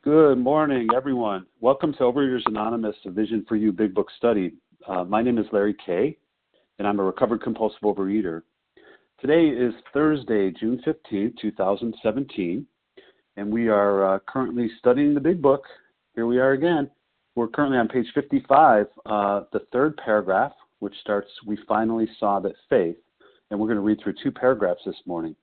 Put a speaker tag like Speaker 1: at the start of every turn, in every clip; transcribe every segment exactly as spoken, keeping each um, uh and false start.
Speaker 1: Good morning, everyone. Welcome to Overeaters Anonymous, a Vision for You Big Book Study. Uh, my name is Larry Kay, and I'm a recovered compulsive overeater. Today is Thursday, June fifteenth, two thousand seventeen, and we are uh, currently studying the Big Book. Here we are again. We're currently on page fifty-five, uh, the third paragraph, which starts, "We finally saw that faith," and we're going to read through two paragraphs this morning.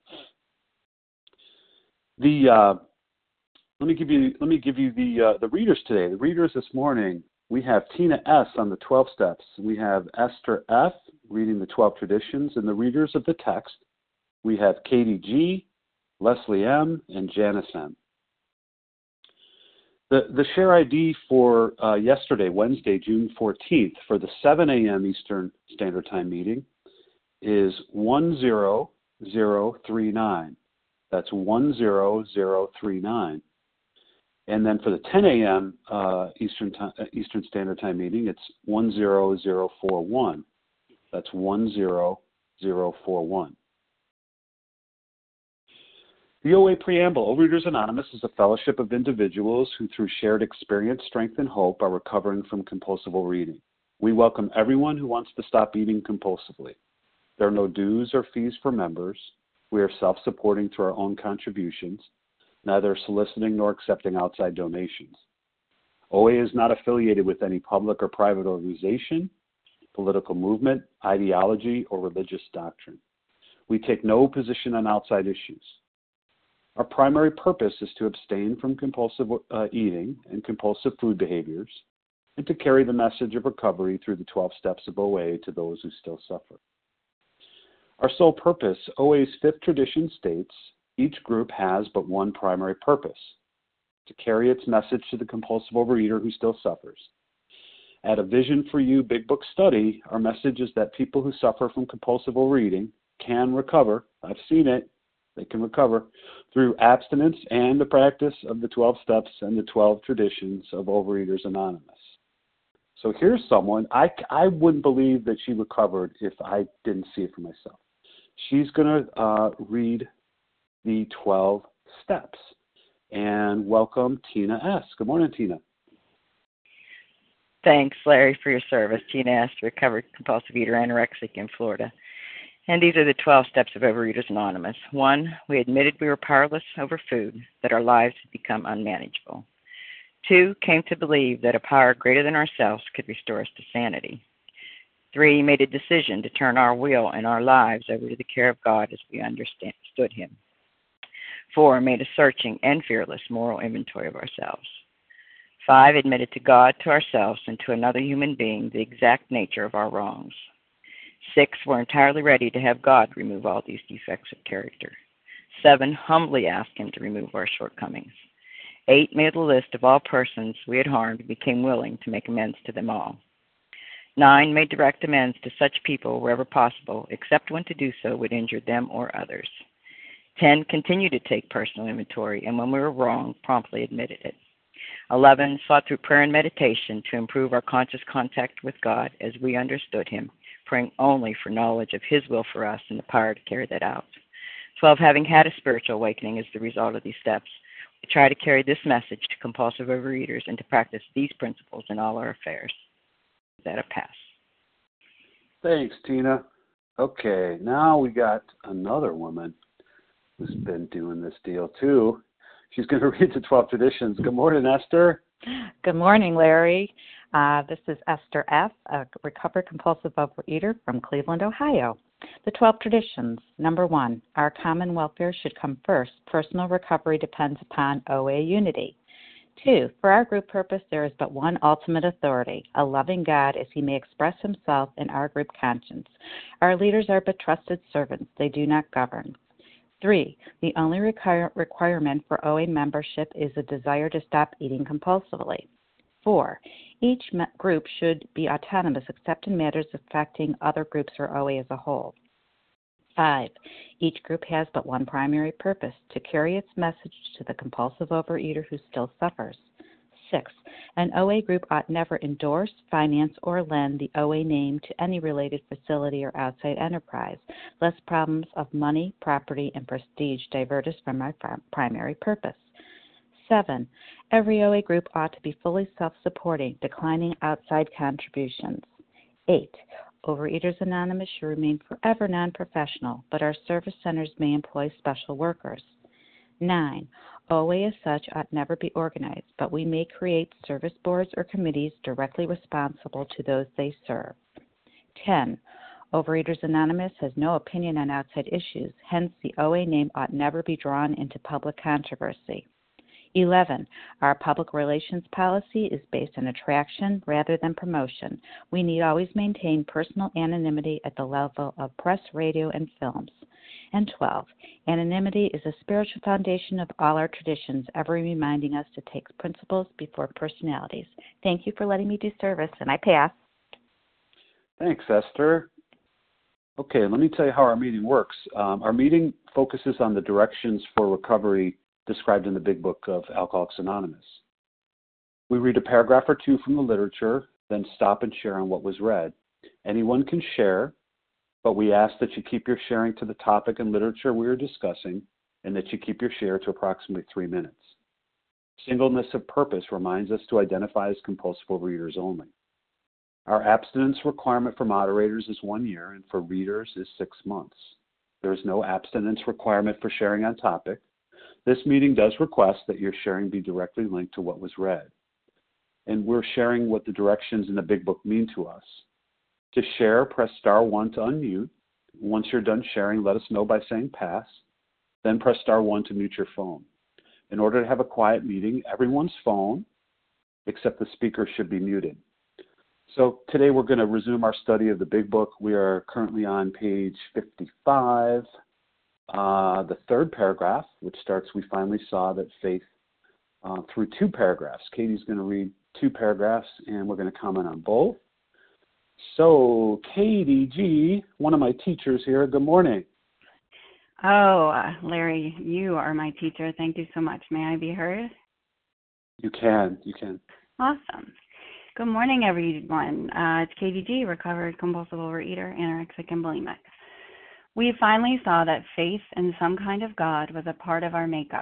Speaker 1: The uh, let me give you let me give you the uh, the readers today. The readers this morning, we have Tina S. on the twelve steps. We have Esther F. reading the twelve traditions, and the readers of the text, we have Katie G., Leslie M., and Janice M. The the share I D for uh, yesterday, Wednesday, June fourteenth, for the seven a.m. Eastern Standard Time meeting is one zero zero three nine. That's one zero zero three nine. And then for the ten a.m. Uh, Eastern time, Eastern Standard Time meeting, it's one zero zero four one. That's one zero zero four one. The O A Preamble. Overeaters Anonymous is a fellowship of individuals who, through shared experience, strength, and hope, are recovering from compulsive overeating. We welcome everyone who wants to stop eating compulsively. There are no dues or fees for members. We are self-supporting through our own contributions, neither soliciting nor accepting outside donations. O A is not affiliated with any public or private organization, political movement, ideology, or religious doctrine. We take no position on outside issues. Our primary purpose is to abstain from compulsive uh, eating and compulsive food behaviors, and to carry the message of recovery through the twelve steps of O A to those who still suffer. Our sole purpose, O A's fifth tradition states, each group has but one primary purpose, to carry its message to the compulsive overeater who still suffers. At a Vision for You Big Book Study, our message is that people who suffer from compulsive overeating can recover. I've seen it. They can recover through abstinence and the practice of the twelve steps and the twelve traditions of Overeaters Anonymous. So here's someone, I, I wouldn't believe that she recovered if I didn't see it for myself. She's going to uh, read the twelve steps. And welcome, Tina S. Good morning, Tina.
Speaker 2: Thanks, Larry, for your service. Tina S., recovered compulsive eater, anorexic in Florida. And these are the twelve steps of Overeaters Anonymous. One, we admitted we were powerless over food, that our lives had become unmanageable. Two, came to believe that a power greater than ourselves could restore us to sanity. Three, made a decision to turn our will and our lives over to the care of God as we understood Him. Four, made a searching and fearless moral inventory of ourselves. Five, admitted to God, to ourselves, and to another human being the exact nature of our wrongs. Six, were entirely ready to have God remove all these defects of character. Seven, humbly asked Him to remove our shortcomings. Eight, made a list of all persons we had harmed and became willing to make amends to them all. Nine, made direct amends to such people wherever possible, except when to do so would injure them or others. Ten, continued to take personal inventory, and when we were wrong, promptly admitted it. Eleven, sought through prayer and meditation to improve our conscious contact with God as we understood Him, praying only for knowledge of His will for us and the power to carry that out. Twelve, having had a spiritual awakening as the result of these steps, we try to carry this message to compulsive overeaters and to practice these principles in all our affairs. Is that a pass?
Speaker 1: Thanks, Tina. Okay, now we got another woman who's been doing this deal too. She's going to read the twelve traditions. Good morning, Esther.
Speaker 3: Good morning, Larry. Uh, this is Esther F., a recovered compulsive overeater from Cleveland, Ohio. The twelve traditions. Number one, our common welfare should come first. Personal recovery depends upon O A unity. Two, for our group purpose, there is but one ultimate authority, a loving God as He may express Himself in our group conscience. Our leaders are but trusted servants. They do not govern. Three, the only require, requirement for O A membership is a desire to stop eating compulsively. Four, each me- group should be autonomous except in matters affecting other groups or O A as a whole. Five, each group has but one primary purpose, to carry its message to the compulsive overeater who still suffers. Six, an O A group ought never endorse, finance, or lend the O A name to any related facility or outside enterprise, lest problems of money, property, and prestige divert us from our primary purpose. Seven, every O A group ought to be fully self-supporting, declining outside contributions. Eight, Overeaters Anonymous should remain forever non-professional, but our service centers may employ special workers. Nine, O A as such ought never be organized, but we may create service boards or committees directly responsible to those they serve. Ten, Overeaters Anonymous has no opinion on outside issues, hence the O A name ought never be drawn into public controversy. Eleven, our public relations policy is based on attraction rather than promotion. We need always maintain personal anonymity at the level of press, radio, and films. And twelve, anonymity is a spiritual foundation of all our traditions, ever reminding us to take principles before personalities. Thank you for letting me do service, and I pass.
Speaker 1: Thanks, Esther. Okay, let me tell you how our meeting works. Um, our meeting focuses on the directions for recovery described in the Big Book of Alcoholics Anonymous. We read a paragraph or two from the literature, then stop and share on what was read. Anyone can share, but we ask that you keep your sharing to the topic and literature we are discussing, and that you keep your share to approximately three minutes. Singleness of purpose reminds us to identify as compulsive overeaters only. Our abstinence requirement for moderators is one year, and for readers is six months. There is no abstinence requirement for sharing on topic. This meeting does request that your sharing be directly linked to what was read. And we're sharing what the directions in the Big Book mean to us. To share, press star one to unmute. Once you're done sharing, let us know by saying pass. Then press star one to mute your phone. In order to have a quiet meeting, everyone's phone, except the speaker, should be muted. So today we're going to resume our study of the Big Book. We are currently on page fifty-five, uh, the third paragraph, which starts, we finally saw that faith, uh, through two paragraphs. Katie's going to read two paragraphs, and we're going to comment on both. So, Katie G., one of my teachers here, good morning.
Speaker 4: Oh, uh, Larry, you are my teacher. Thank you so much. May I be heard?
Speaker 1: You can, you can.
Speaker 4: Awesome. Good morning, everyone. Uh, it's Katie G., recovered compulsive overeater, anorexic, and bulimic. We finally saw that faith in some kind of God was a part of our makeup,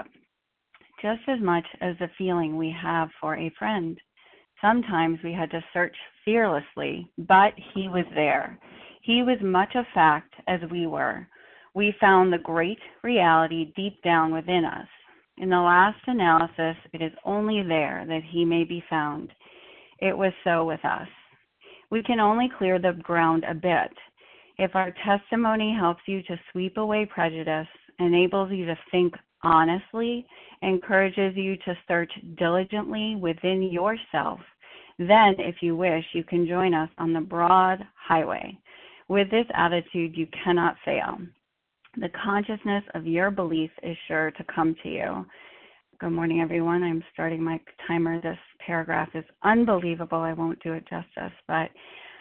Speaker 4: just as much as the feeling we have for a friend. Sometimes we had to search fearlessly, but he was there. He was much a fact as we were. We found the great reality deep down within us. In the last analysis, it is only there that he may be found. It was so with us. We can only clear the ground a bit. If our testimony helps you to sweep away prejudice, enables you to think honestly, encourages you to search diligently within yourself, then, if you wish, you can join us on the broad highway. With this attitude, you cannot fail. The consciousness of your belief is sure to come to you. Good morning, everyone. I'm starting my timer. This paragraph is unbelievable. I won't do it justice. But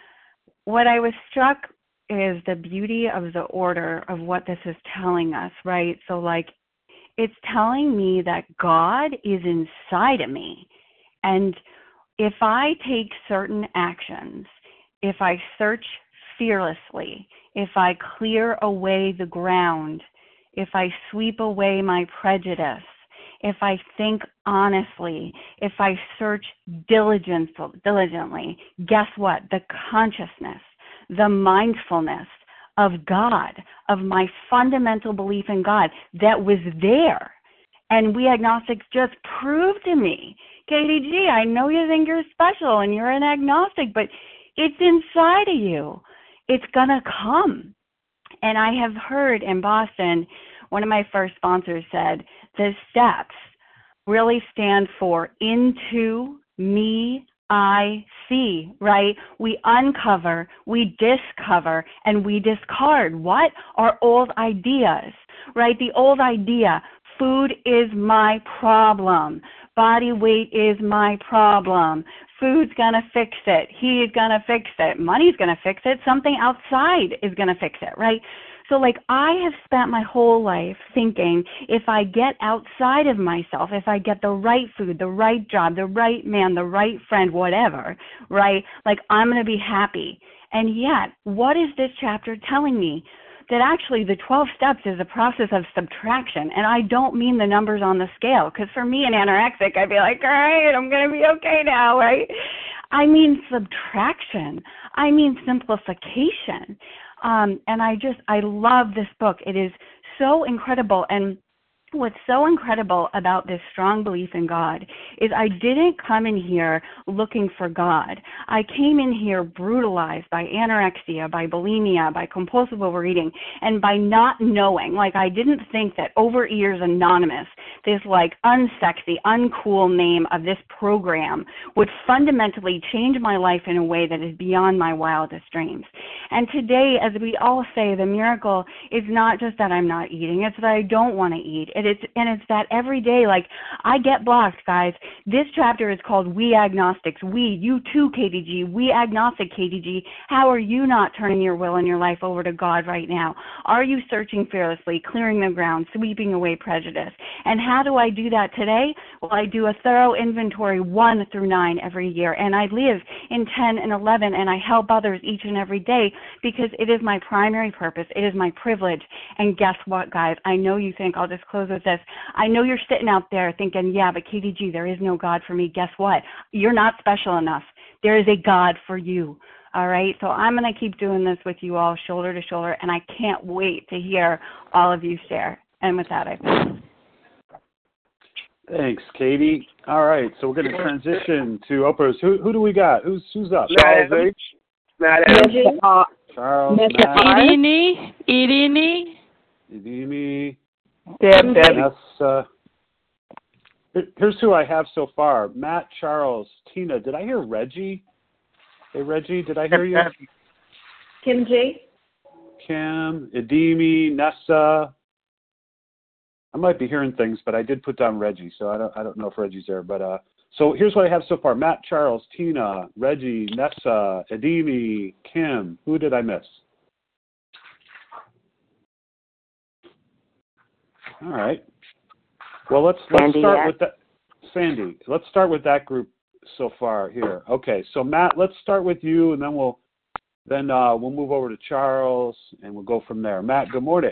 Speaker 4: what I was struck is the beauty of the order of what this is telling us, right? So, like, it's telling me that God is inside of me. And if I take certain actions, if I search fearlessly, if I clear away the ground, if I sweep away my prejudice, if I think honestly, if I search diligent, diligently, guess what? The consciousness, the mindfulness of God, of my fundamental belief in God that was there. And we agnostics just proved to me, Katie G., I know you think you're special and you're an agnostic, but it's inside of you. It's going to come. And I have heard in Boston, one of my first sponsors said, the steps really stand for into me, I see, right? We uncover, we discover, and we discard. What? Our old ideas, right? The old idea, food is my problem. Body weight is my problem. Food's going to fix it. He's going to fix it. Money's going to fix it. Something outside is going to fix it, right? So, like, I have spent my whole life thinking if I get outside of myself, if I get the right food, the right job, the right man, the right friend, whatever, right, like, I'm going to be happy. And yet, what is this chapter telling me? that actually the twelve steps is a process of subtraction. And I don't mean the numbers on the scale, because for me, an anorexic, I'd be like, all right, I'm going to be okay now, right? I mean subtraction. I mean simplification. Um, and I just, I love this book. It is so incredible. And what's so incredible about this strong belief in God is I didn't come in here looking for God. I came in here brutalized by anorexia, by bulimia, by compulsive overeating, and by not knowing. Like, I didn't think that Overeaters Anonymous, this like unsexy, uncool name of this program, would fundamentally change my life in a way that is beyond my wildest dreams. And today, as we all say, the miracle is not just that I'm not eating, it's that I don't want to eat. And it's, and it's that every day, like, I get blocked, guys. This chapter is called We Agnostics. We, you too, K D G. We Agnostic K D G. How are you not turning your will and your life over to God right now? Are you searching fearlessly, clearing the ground, sweeping away prejudice? And how do I do that today? Well, I do a thorough inventory one through nine every year, and I live in ten and eleven, and I help others each and every day because it is my primary purpose. It is my privilege. And guess what, guys? I know you think, I'll just close with this. I know you're sitting out there thinking, yeah, but K D G, there is no God for me. Guess what? You're not special enough. There is a God for you. All right? So I'm going to keep doing this with you all shoulder to shoulder, and I can't wait to hear all of you share. And with that, I pass.
Speaker 1: Thanks, Katie. All right, so we're going to transition to Oprah's. Who who do we got? Who's who's up?
Speaker 5: Charles H. Matt M.
Speaker 1: Charles, Matt.
Speaker 6: Idini, Idini.
Speaker 1: Idini.
Speaker 5: Deb, Debbie.
Speaker 1: Uh, here's who I have so far. Matt, Charles, Tina. Did I hear Reggie? Hey, Reggie, did I hear you?
Speaker 7: Kim G.
Speaker 1: Kim, Idimi, Nessa. I might be hearing things, but I did put down Reggie, so I don't I don't know if Reggie's there. But uh, so here's what I have so far: Matt, Charles, Tina, Reggie, Nessa, Idimi, Kim. Who did I miss? All right. Well, let's let's
Speaker 2: Sandy,
Speaker 1: start
Speaker 2: yeah.
Speaker 1: with that. Sandy, let's start with that group so far here. Okay, so Matt, let's start with you, and then we'll then uh, we'll move over to Charles, and we'll go from there. Matt, good morning.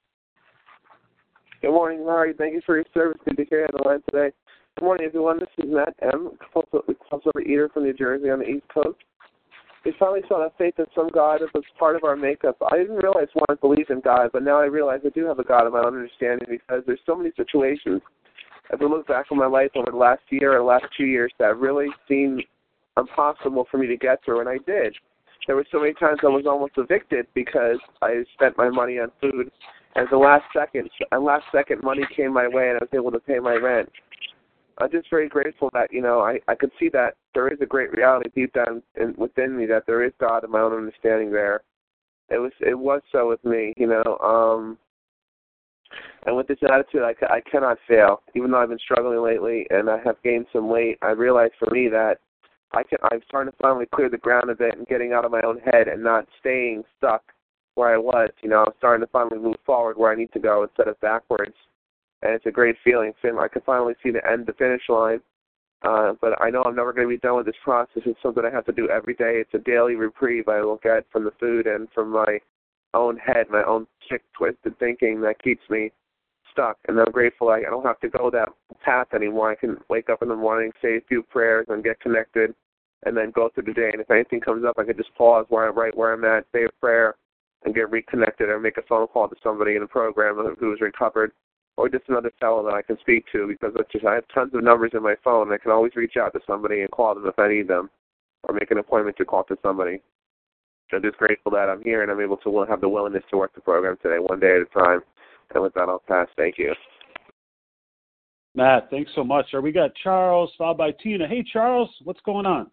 Speaker 5: Good morning, Larry. Thank you for your service. Good to hear you on the line today. Good morning, everyone. This is Matt M., compulsive overeater from New Jersey on the East Coast. We finally saw that faith in some God that was part of our makeup. I didn't realize one, I believed in God, but now I realize I do have a God of my own understanding because there's so many situations, as I look back on my life over the last year or last two years, that really seemed impossible for me to get through, and I did. There were so many times I was almost evicted because I spent my money on food. As the last second, and last second money came my way, and I was able to pay my rent. I'm just very grateful that, you know, I, I could see that there is a great reality deep down in, within me, that there is God and my own understanding there. It was it was so with me, you know. Um, and with this attitude, I, I cannot fail. Even though I've been struggling lately and I have gained some weight, I realized for me that I can, I'm starting to finally clear the ground a bit and getting out of my own head and not staying stuck where I was. You know, I'm starting to finally move forward where I need to go instead of backwards. And it's a great feeling. I can finally see the end, the finish line. Uh, but I know I'm never going to be done with this process. It's something I have to do every day. It's a daily reprieve I will get from the food and from my own head, my own sick, twisted thinking that keeps me stuck. And I'm grateful I, I don't have to go that path anymore. I can wake up in the morning, say a few prayers, and get connected, and then go through the day. And if anything comes up, I can just pause where I'm right where I'm at, say a prayer, and get reconnected, or make a phone call to somebody in the program who's recovered, or just another fellow that I can speak to, because it's just, I have tons of numbers in my phone. I can always reach out to somebody and call them if I need them, or make an appointment to call to somebody. I'm just grateful that I'm here and I'm able to have the willingness to work the program today, one day at a time. And with that, I'll pass. Thank you.
Speaker 1: Matt, thanks so much. Or we got Charles, followed by Tina. Hey, Charles, what's going on?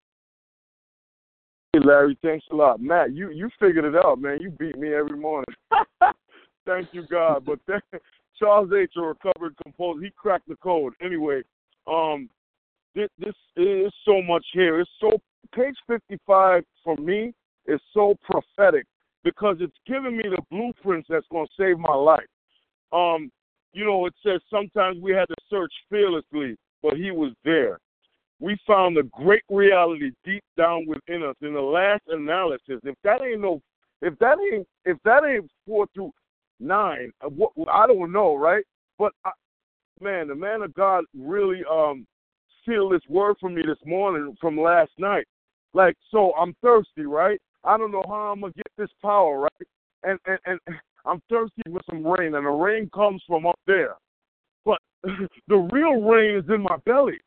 Speaker 8: Hey, Larry, thanks a lot. Matt, you, you figured it out, man. You beat me every morning. Thank you, God. But then, Charles H., a recovered composer, he cracked the code. Anyway, um, this, this is so much here. It's so, page fifty-five for me is so prophetic because it's giving me the blueprints that's going to save my life. Um, you know, it says sometimes we had to search fearlessly, but he was there. We found the great reality deep down within us. In the last analysis, if that ain't no If that ain't if that ain't four through nine, what I don't know, right? But I, man, the man of God really um sealed this word for me this morning from last night. Like, so I'm thirsty, right? I don't know how I'm gonna get this power, right? And and, and I'm thirsty for some rain, and the rain comes from up there. But the real rain is in my belly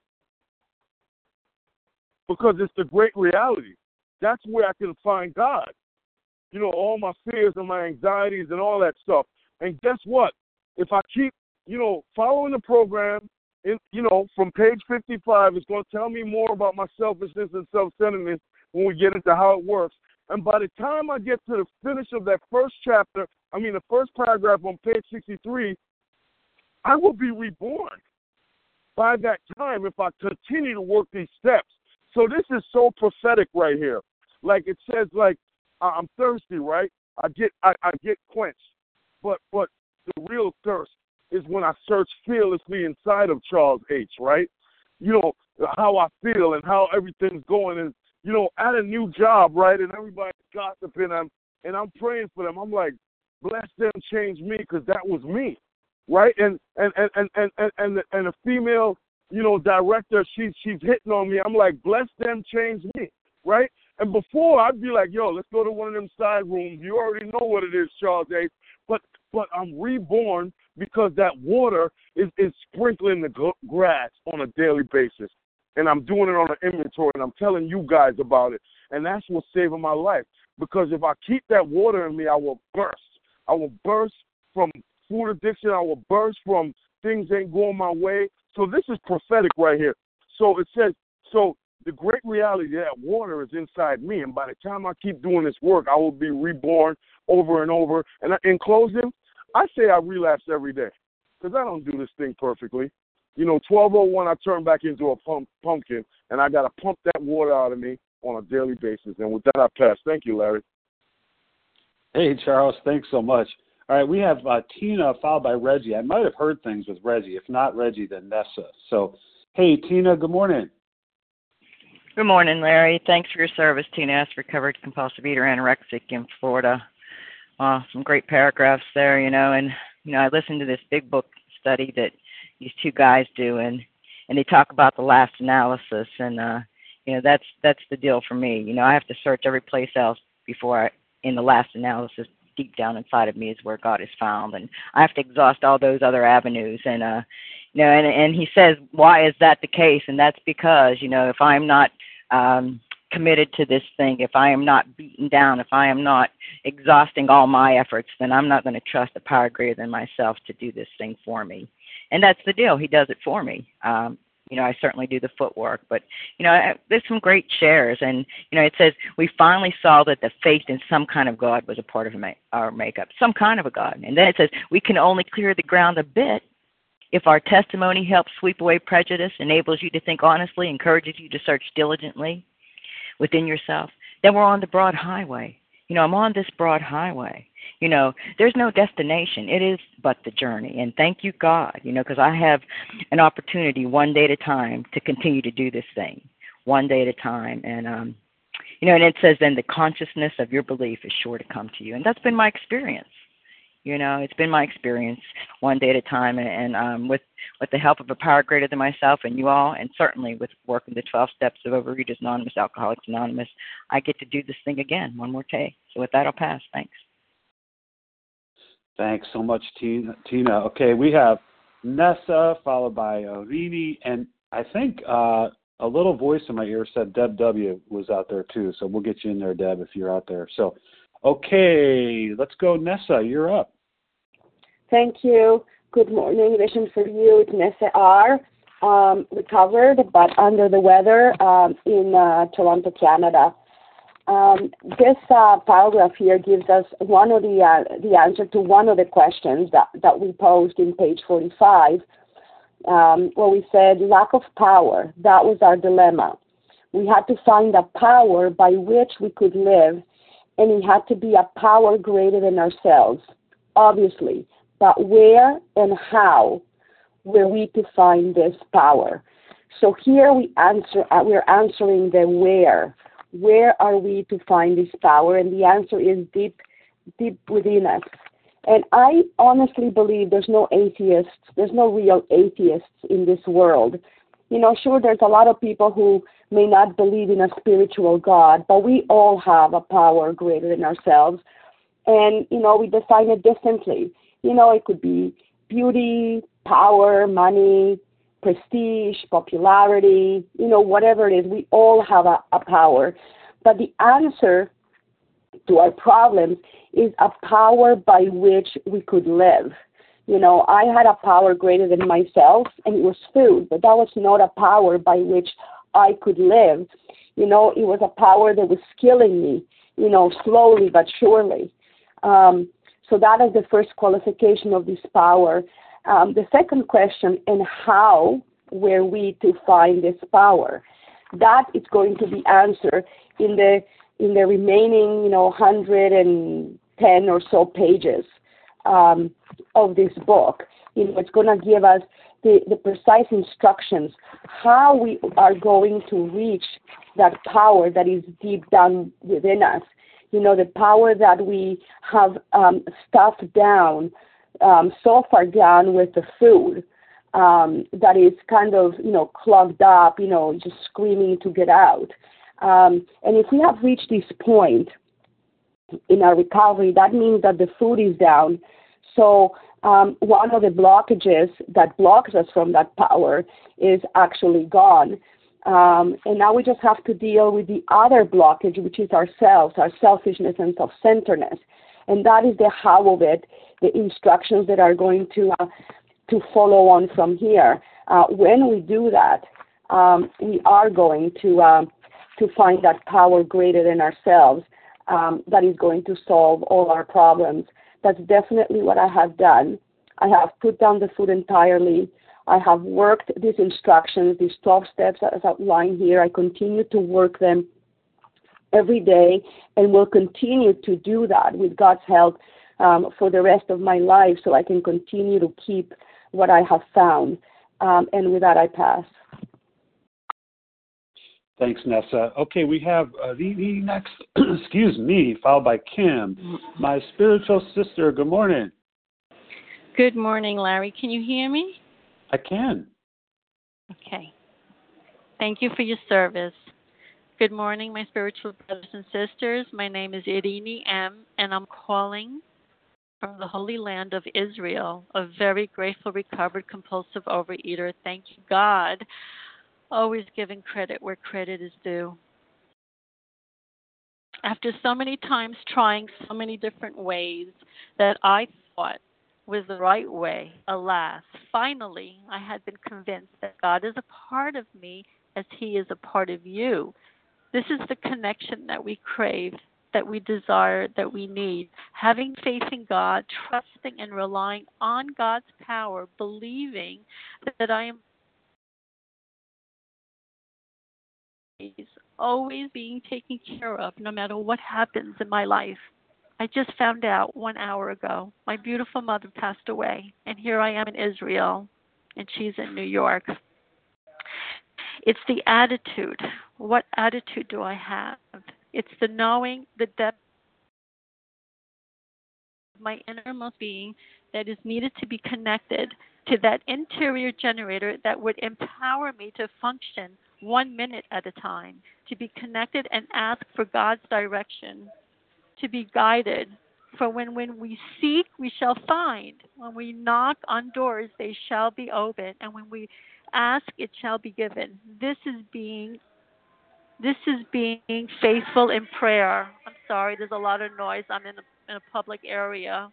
Speaker 8: because it's the great reality. That's where I can find God. You know, all my fears and my anxieties and all that stuff. And guess what? If I keep, you know, following the program, in, you know, from page fifty-five, it's going to tell me more about my selfishness and self-centeredness when we get into how it works. And by the time I get to the finish of that first chapter, I mean the first paragraph on page sixty-three, I will be reborn by that time if I continue to work these steps. So this is so prophetic right here. Like it says, like, I'm thirsty, right? I get I, I get quenched. But but the real thirst is when I search fearlessly inside of Charles H., right? You know, how I feel and how everything's going. And, you know, at a new job, right, and everybody's gossiping, and I'm, and I'm praying for them. I'm like, bless them, change me, because that was me, right? And and and and and and, and, the, and a female, you know, director, she's she's hitting on me. I'm like, bless them, change me, right? And before, I'd be like, yo, let's go to one of them side rooms. You already know what it is, Charles H. But but I'm reborn because that water is, is sprinkling the g- grass on a daily basis. And I'm doing it on an inventory, and I'm telling you guys about it. And that's what's saving my life. Because if I keep that water in me, I will burst. I will burst from food addiction. I will burst from things ain't going my way. So this is prophetic right here. So it says, so the great reality that water is inside me, and by the time I keep doing this work, I will be reborn over and over. And in closing, I say I relapse every day because I don't do this thing perfectly. You know, twelve oh one, I turn back into a pump, pumpkin, and I got to pump that water out of me on a daily basis. And with that, I pass. Thank you, Larry.
Speaker 1: Hey, Charles, thanks so much. All right, we have uh, Tina followed by Reggie. I might have heard things with Reggie. If not Reggie, then Nessa. So, hey, Tina, good morning.
Speaker 2: Good morning, Larry. Thanks for your service. Tina S., recovered compulsive eater, anorexic in Florida. Uh, some great paragraphs there, you know, and, you know, I listened to this big book study that these two guys do, and, and they talk about the last analysis, and, uh, you know, that's that's the deal for me. You know, I have to search every place else before I, in the last analysis, deep down inside of me is where God is found, and I have to exhaust all those other avenues, and, uh, you know, and, and he says, why is that the case? And that's because, you know, if I'm not um, committed to this thing, if I am not beaten down, if I am not exhausting all my efforts, then I'm not going to trust a power greater than myself to do this thing for me. And that's the deal. He does it for me. Um, you know, I certainly do the footwork, but, you know, I, there's some great shares. And, you know, it says, we finally saw that the faith in some kind of God was a part of our makeup, some kind of a God. And then it says, we can only clear the ground a bit if our testimony helps sweep away prejudice, enables you to think honestly, encourages you to search diligently within yourself, then we're on the broad highway. You know, I'm on this broad highway. You know, there's no destination. It is but the journey. And thank you, God, you know, because I have an opportunity one day at a time to continue to do this thing, one day at a time. And, um, you know, and it says then the consciousness of your belief is sure to come to you. And that's been my experience. You know, it's been my experience one day at a time, and, and um, with, with the help of a power greater than myself and you all, and certainly with working the twelve steps of Overeaters Anonymous, Alcoholics Anonymous, I get to do this thing again one more day. So with that, I'll pass. Thanks.
Speaker 1: Thanks so much, Tina. Tina. Okay, we have Nessa followed by Irini, and I think uh, a little voice in my ear said Deb W. was out there too, so we'll get you in there, Deb, if you're out there. So, okay, let's go, Nessa. You're up.
Speaker 7: Thank you. Good morning. Vision for you. It's Nessa R. Um, recovered, but under the weather um, in uh, Toronto, Canada. Um, this uh, paragraph here gives us one of the uh, the answer to one of the questions that, that we posed in page forty-five, um, where we said lack of power. That was our dilemma. We had to find a power by which we could live, and it had to be a power greater than ourselves, obviously. But where and how were we to find this power? So here we answer. Uh, we're answering the where. where are we to find this power? And the answer is deep, deep within us. And I honestly believe there's no atheists, there's no real atheists in this world. You know, sure, there's a lot of people who may not believe in a spiritual God, but we all have a power greater than ourselves. And, you know, we define it differently. You know, it could be beauty, power, money, prestige, popularity, you know, whatever it is, we all have a, a power. But the answer to our problems is a power by which we could live. You know, I had a power greater than myself, and it was food, but that was not a power by which I could live. You know, it was a power that was killing me, you know, slowly but surely. Um, so that is the first qualification of this power. Um, the second question, and how were we to find this power? That is going to be answered in the in the remaining, you know, one hundred ten or so pages um, of this book. You know, it's going to give us the, the precise instructions how we are going to reach that power that is deep down within us. You know, the power that we have um, stuffed down, um, so far down with the food um, that is kind of, you know, clogged up, you know, just screaming to get out. Um, and if we have reached this point in our recovery, that means that the food is down. So um, one of the blockages that blocks us from that power is actually gone. Um, and now we just have to deal with the other blockage, which is ourselves, our selfishness and self-centeredness. And that is the how of it, the instructions that are going to uh, to follow on from here. Uh, when we do that, um, we are going to uh, to find that power greater than ourselves um, that is going to solve all our problems. That's definitely what I have done. I have put down the food entirely. I have worked these instructions, these twelve steps as outlined here. I continue to work them every day and will continue to do that with God's help um, for the rest of my life so I can continue to keep what I have found. Um, and with that, I pass.
Speaker 1: Thanks, Nessa. Okay, we have uh, the, the next, excuse me, followed by Kim, my spiritual sister. Good morning.
Speaker 6: Good morning, Larry. Can you hear me?
Speaker 1: I can.
Speaker 6: Okay. Thank you for your service. Good morning, my spiritual brothers and sisters. My name is Irini M., and I'm calling from the Holy Land of Israel, a very grateful, recovered, compulsive overeater. Thank you, God. Always giving credit where credit is due. After so many times trying so many different ways that I thought was the right way, alas, finally I had been convinced that God is a part of me as He is a part of you. This is the connection that we crave, that we desire, that we need. Having faith in God, trusting and relying on God's power, believing that I am always being taken care of no matter what happens in my life. I just found out one hour ago my beautiful mother passed away, and here I am in Israel, and she's in New York. It's the attitude. What attitude do I have? It's the knowing, the depth of my innermost being that is needed to be connected to that interior generator that would empower me to function one minute at a time, to be connected and ask for God's direction, to be guided. For when, when we seek, we shall find. When we knock on doors, they shall be opened. And when we ask, it shall be given. This is being this is being faithful in prayer. I'm sorry, there's a lot of noise. I'm in a, in a public area.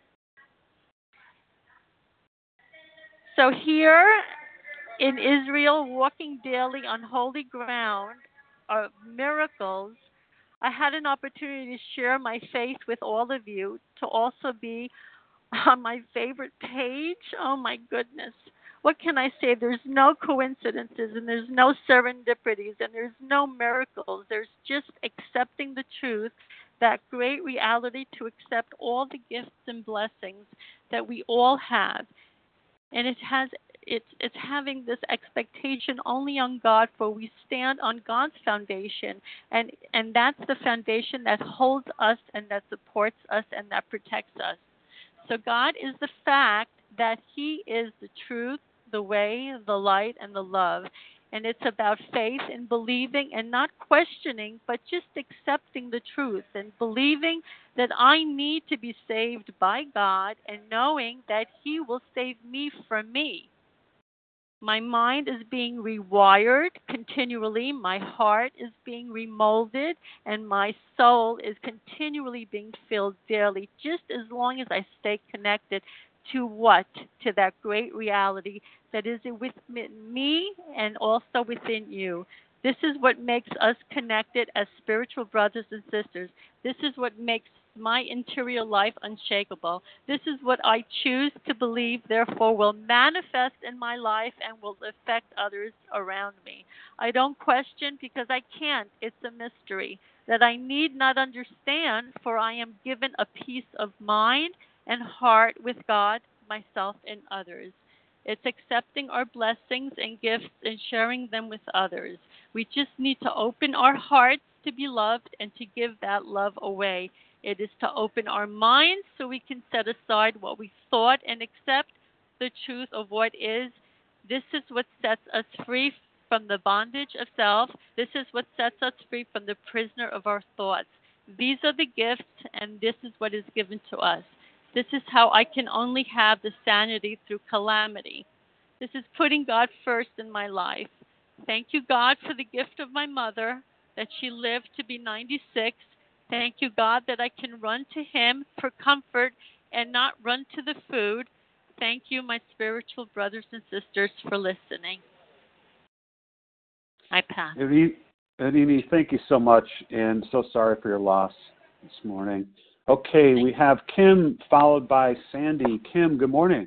Speaker 6: So here in Israel, walking daily on holy ground are miracles. I had an opportunity to share my faith with all of you, to also be on my favorite page. Oh my goodness. What can I say? There's no coincidences and there's no serendipities and there's no miracles. There's just accepting the truth, that great reality to accept all the gifts and blessings that we all have. And it has it's it's having this expectation only on God, for we stand on God's foundation, and and that's the foundation that holds us and that supports us and that protects us. So God is the fact that He is the truth, the way, the light, and the love. And it's about faith and believing and not questioning, but just accepting the truth and believing that I need to be saved by God and knowing that He will save me from me. My mind is being rewired continually. My heart is being remolded, and my soul is continually being filled daily, just as long as I stay connected to what? To that great reality that is within me and also within you. This is what makes us connected as spiritual brothers and sisters. This is what makes my interior life unshakable. This is what I choose to believe, therefore will manifest in my life and will affect others around me. I don't question because I can't. It's a mystery that I need not understand, for I am given a peace of mind and heart with God, myself, and others. It's accepting our blessings and gifts and sharing them with others. We just need to open our hearts to be loved and to give that love away. It is to open our minds so we can set aside what we thought and accept the truth of what is. This is what sets us free from the bondage of self. This is what sets us free from the prisoner of our thoughts. These are the gifts, and this is what is given to us. This is how I can only have the sanity through calamity. This is putting God first in my life. Thank you, God, for the gift of my mother, that she lived to be ninety-six. Thank you, God, that I can run to Him for comfort and not run to the food. Thank you, my spiritual brothers and sisters, for listening. I pass.
Speaker 1: Adini, thank you so much, and so sorry for your loss this morning. Okay, we have Kim followed by Sandy. Kim, good morning.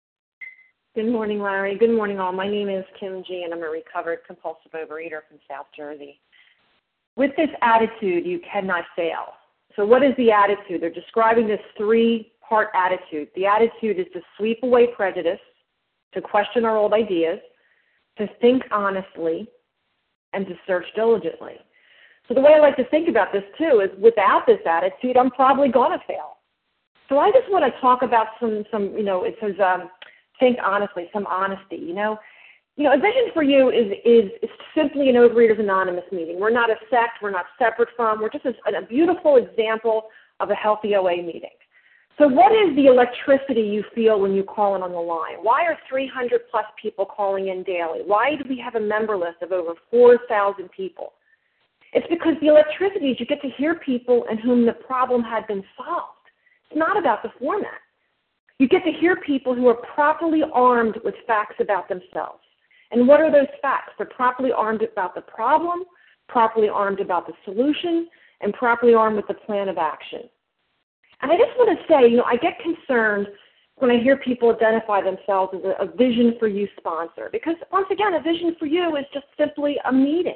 Speaker 9: Good morning, Larry. Good morning, all. My name is Kim G., and I'm a recovered compulsive overeater from South Jersey. With this attitude, you cannot fail. So what is the attitude? They're describing this three-part attitude. The attitude is to sweep away prejudice, to question our old ideas, to think honestly, and to search diligently. So the way I like to think about this, too, is without this attitude, I'm probably going to fail. So I just want to talk about some, some you know, it says um, think honestly, some honesty, you know. You know, a Vision for You is, is, is simply an Overeaters Anonymous meeting. We're not a sect. We're not separate from. We're just a, a beautiful example of a healthy O A meeting. So what is the electricity you feel when you call in on the line? Why are three hundred plus people calling in daily? Why do we have a member list of over four thousand people? It's because the electricity is you get to hear people in whom the problem had been solved. It's not about the format. You get to hear people who are properly armed with facts about themselves. And what are those facts? They're properly armed about the problem, properly armed about the solution, and properly armed with the plan of action. And I just want to say, you know, I get concerned when I hear people identify themselves as a, a Vision for You sponsor, because once again, a Vision for You is just simply a meeting.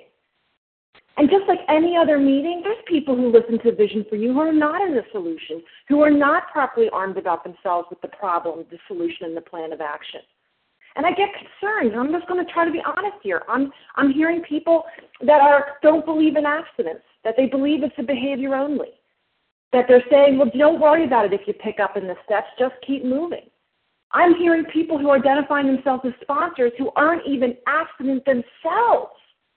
Speaker 9: And just like any other meeting, there's people who listen to Vision for You who are not in the solution, who are not properly armed about themselves with the problem, the solution, and the plan of action. And I get concerned. I'm just going to try to be honest here. I'm I'm hearing people that are don't believe in abstinence, that they believe it's a behavior only, that they're saying, well, don't worry about it if you pick up in the steps, just keep moving. I'm hearing people who are identifying themselves as sponsors who aren't even abstinent themselves.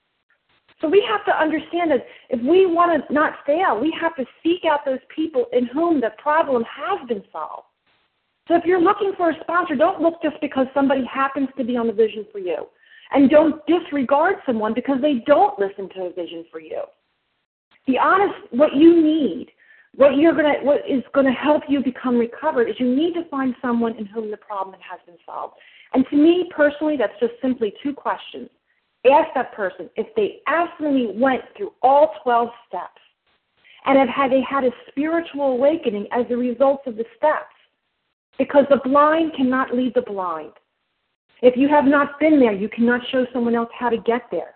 Speaker 9: So we have to understand that if we want to not fail, we have to seek out those people in whom the problem has been solved. So if you're looking for a sponsor, don't look just because somebody happens to be on the Vision for You. And don't disregard someone because they don't listen to a Vision for You. The honest, what you need, what you're gonna, what is going to help you become recovered is you need to find someone in whom the problem has been solved. And to me personally, that's just simply two questions. Ask that person if they absolutely went through all twelve steps and have had, they had a spiritual awakening as a result of the steps. Because the blind cannot lead the blind. If you have not been there, you cannot show someone else how to get there.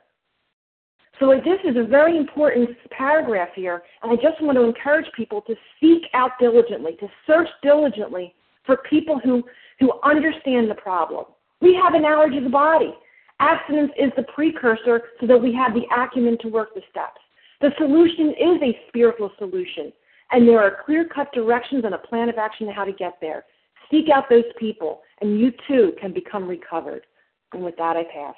Speaker 9: So this is a very important paragraph here, and I just want to encourage people to seek out diligently, to search diligently for people who, who understand the problem, We have an allergy to the body. Abstinence is the precursor so that we have the acumen to work the steps. The solution is a spiritual solution, and there are clear-cut directions and a plan of action on how to get there. Seek out those people, and you too can become recovered. And with that, I pass.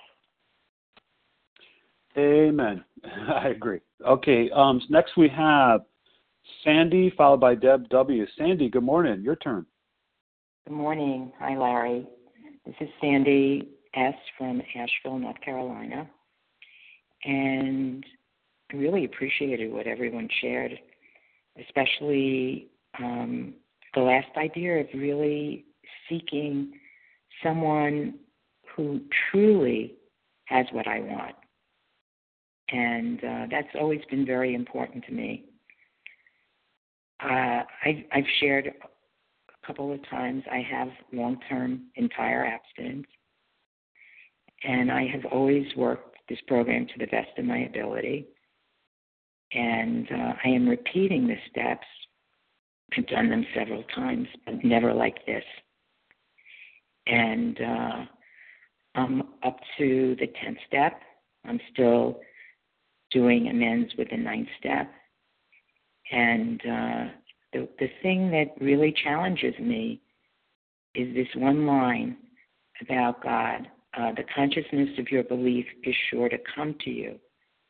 Speaker 1: Amen. I agree. Okay, um, next we have Sandy, followed by Deb W. Sandy, good morning. Your turn.
Speaker 2: Good morning. Hi, Larry. This is Sandy S. from Asheville, North Carolina. And I really appreciated what everyone shared, especially um, the last idea of really seeking someone who truly has what I want. And uh, that's always been very important to me. Uh, I, I've shared a couple of times I have long-term entire abstinence, and I have always worked this program to the best of my ability. And uh, I am repeating the steps. I've done them several times, but never like this. And uh, I'm up to the tenth step. I'm still doing amends with the ninth step. And uh, the, the thing that really challenges me is this one line about God. Uh, the consciousness of your belief is sure to come to you.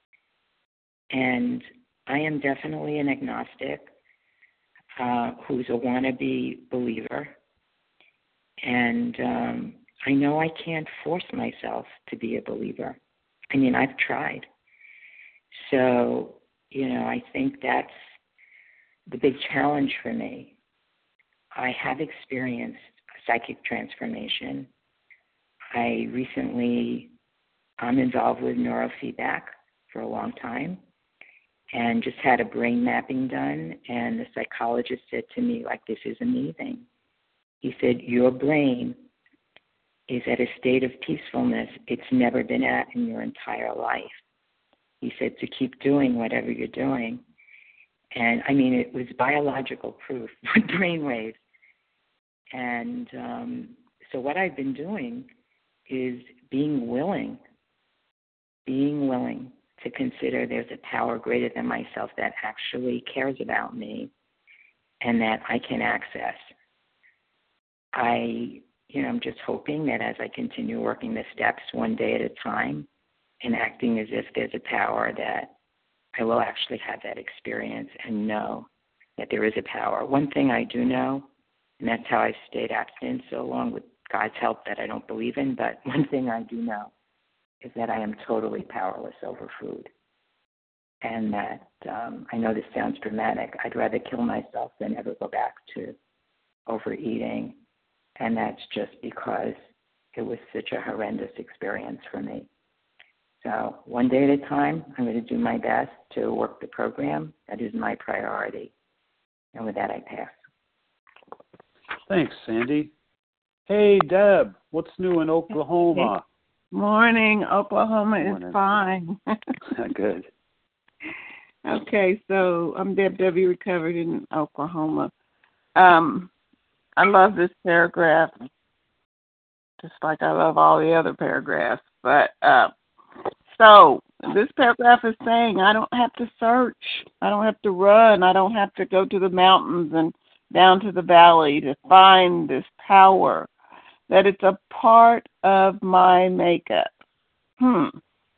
Speaker 2: And I am definitely an agnostic uh, who's a wannabe believer. And um, I know I can't force myself to be a believer. I mean, I've tried. So, you know, I think that's the big challenge for me. I have experienced psychic transformation. I recently, I'm involved with neurofeedback for a long time and just had a brain mapping done, and the psychologist said to me, like, this is amazing. He said, your brain is at a state of peacefulness it's never been at in your entire life. He said to keep doing whatever you're doing. And, I mean, it was biological proof with brainwaves. And um, so what I've been doing is being willing, being willing to consider there's a power greater than myself that actually cares about me and that I can access. I, you know, I'm just hoping that as I continue working the steps one day at a time and acting as if there's a power, that I will actually have that experience and know that there is a power. One thing I do know, and that's how I've stayed abstinent so long with God's help that I don't believe in, but one thing I do know is that I am totally powerless over food. And that, um, I know this sounds dramatic, I'd rather kill myself than ever go back to overeating. And that's just because it was such a horrendous experience for me. So one day at a time, I'm going to do my best to work the program. That is my priority. And with that, I pass.
Speaker 1: Thanks, Sandy. Hey, Deb, what's new in Oklahoma?
Speaker 10: Morning. Oklahoma
Speaker 1: Morning.
Speaker 10: is fine.
Speaker 1: Good.
Speaker 10: Okay, so I'm Deb W. recovered in Oklahoma. Um, I love this paragraph, just like I love all the other paragraphs. But uh, so this paragraph is saying I don't have to search. I don't have to run. I don't have to go to the mountains and down to the valley to find this power, that it's a part of my makeup. Hmm.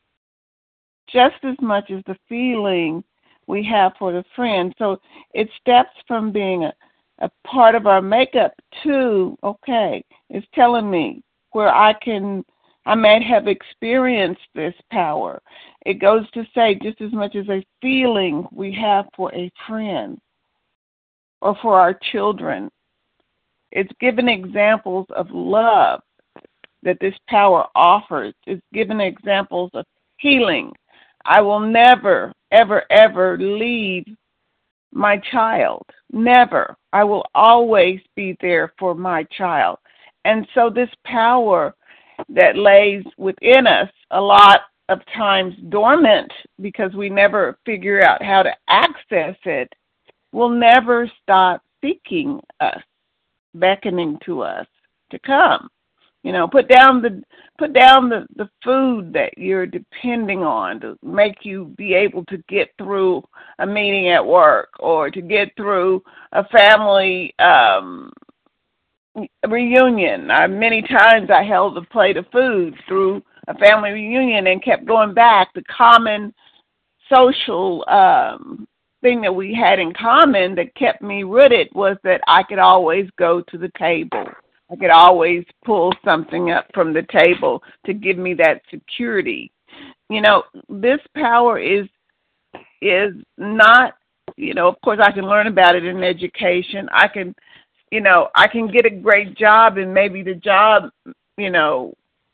Speaker 10: Just as much as the feeling we have for the friend. So it steps from being a, a part of our makeup to, okay, it's telling me where I can, I might have experienced this power. It goes to say just as much as a feeling we have for a friend or for our children. It's given examples of love that this power offers. It's given examples of healing. I will never, ever, ever leave my child. Never. I will always be there for my child. And so this power that lays within us, a lot of times dormant because we never figure out how to access it, will never stop seeking us, beckoning to us to come. You know, put down the put down the, the food that you're depending on to make you be able to get through a meeting at work or to get through a family um, reunion. I, many times I held a plate of food through a family reunion and kept going back. The common social um, thing that we had in common that kept me rooted was that I could always go to the table. I could always pull something up from the table to give me that security. You know, this power is is not, you know, of course I can learn about it in education. I can, you know, I can get a great job and maybe the job, you know,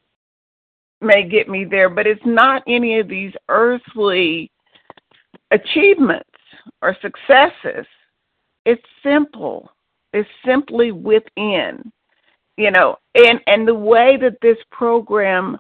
Speaker 10: may get me there, but it's not any of these earthly achievements or successes. It's simple. It's simply within. You know, and, and the way that this program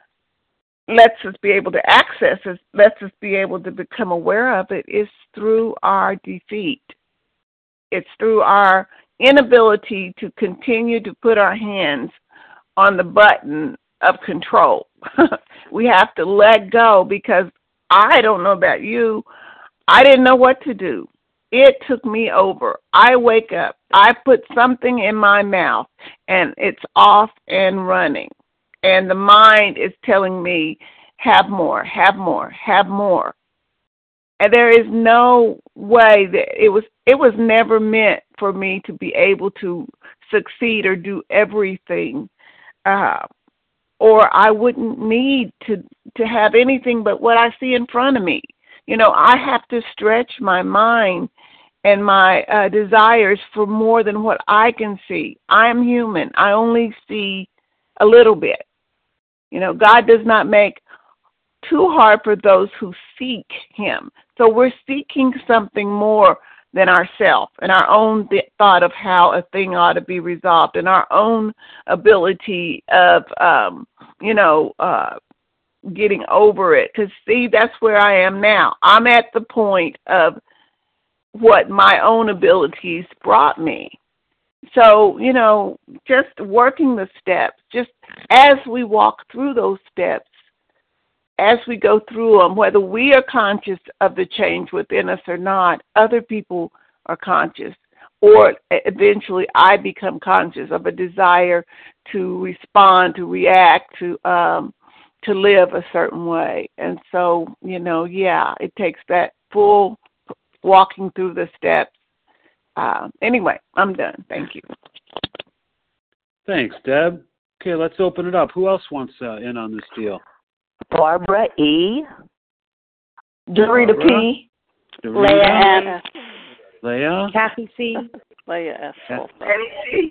Speaker 10: lets us be able to access it, lets us be able to become aware of it, is through our defeat. It's through our inability to continue to put our hands on the button of control. We have to let go because I don't know about you, I didn't know what to do. It took me over. I wake up, I put something in my mouth, and it's off and running. And the mind is telling me, have more, have more, have more. And there is no way that it was, it was never meant for me to be able to succeed or do everything. Uh, or I wouldn't need to, to have anything but what I see in front of me. You know, I have to stretch my mind and my uh, desires for more than what I can see. I'm human. I only see a little bit. You know, God does not make too hard for those who seek him. So we're seeking something more than ourselves and our own th- thought of how a thing ought to be resolved and our own ability of, um, you know, uh, getting over it. Because, see, that's where I am now. I'm at the point of what my own abilities brought me. So, you know, just working the steps, just as we walk through those steps, as we go through them, whether we are conscious of the change within us or not, other people are conscious. Or eventually I become conscious of a desire to respond, to react, to um, to live a certain way. And so, you know, yeah, it takes that full walking through the steps. Uh, anyway, I'm done. Thank you.
Speaker 1: Thanks, Deb. Okay, let's open it up. Who else wants uh, in on this deal?
Speaker 11: Barbara E.
Speaker 10: Dorita P.
Speaker 1: Dorita.
Speaker 11: Leah M.
Speaker 1: Leah.
Speaker 11: Kathy C. Leah S.
Speaker 10: Eddie C.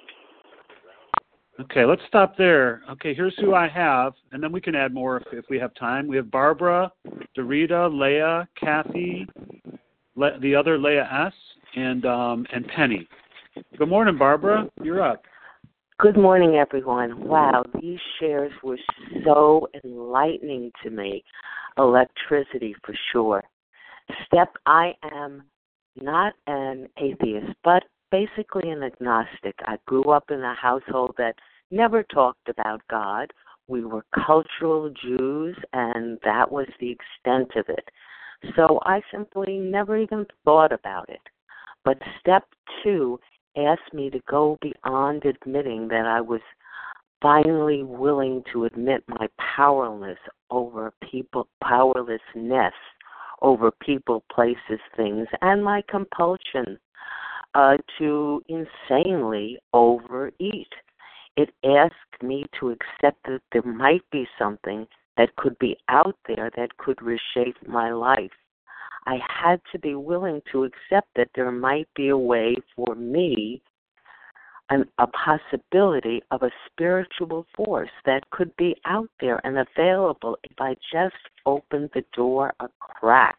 Speaker 1: Okay, let's stop there. Okay, here's who I have, and then we can add more if, if we have time. We have Barbara, Dorita, Leah, Kathy, Le- the other Leah S., and um, and Penny. Good morning, Barbara. You're up.
Speaker 11: Good morning, everyone. Wow, these shares were so enlightening to me. Electricity for sure. Step, I am not an atheist, but basically an agnostic. I grew up in a household that never talked about God. We were cultural Jews, and that was the extent of it. So I simply never even thought about it. But step two asked me to go beyond admitting that I was finally willing to admit my powerlessness over people, powerlessness over people, places, things, and my compulsion uh, to insanely overeat. It asked me to accept that there might be something that could be out there that could reshape my life. I had to be willing to accept that there might be a way for me, an, a possibility of a spiritual force that could be out there and available if I just opened the door a crack.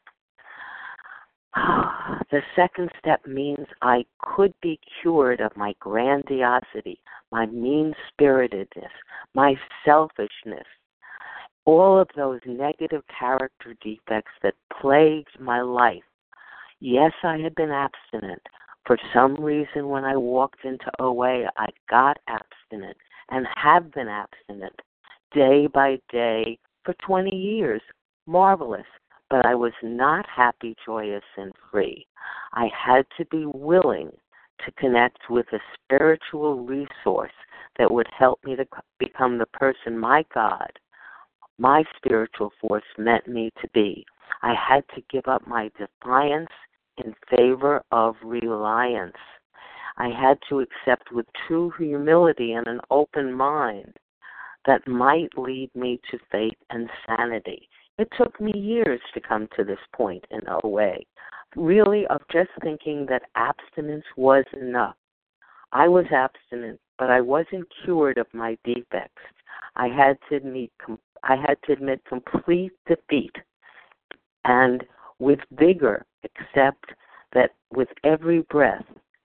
Speaker 11: The second step means I could be cured of my grandiosity, my mean-spiritedness, my selfishness, all of those negative character defects that plagued my life. Yes, I had been abstinent. For some reason, when I walked into O A, I got abstinent. and have been abstinent day by day for twenty years. Marvelous. But I was not happy, joyous, and free. I had to be willing to connect with a spiritual resource that would help me to become the person my God, my spiritual force meant me to be. I had to give up my defiance in favor of reliance. I had to accept with true humility and an open mind that might lead me to faith and sanity. It took me years to come to this point in O A, really of just thinking that abstinence was enough. I was abstinent, but I wasn't cured of my defects. I had to admit, I had to admit complete defeat and with vigor accept that with every breath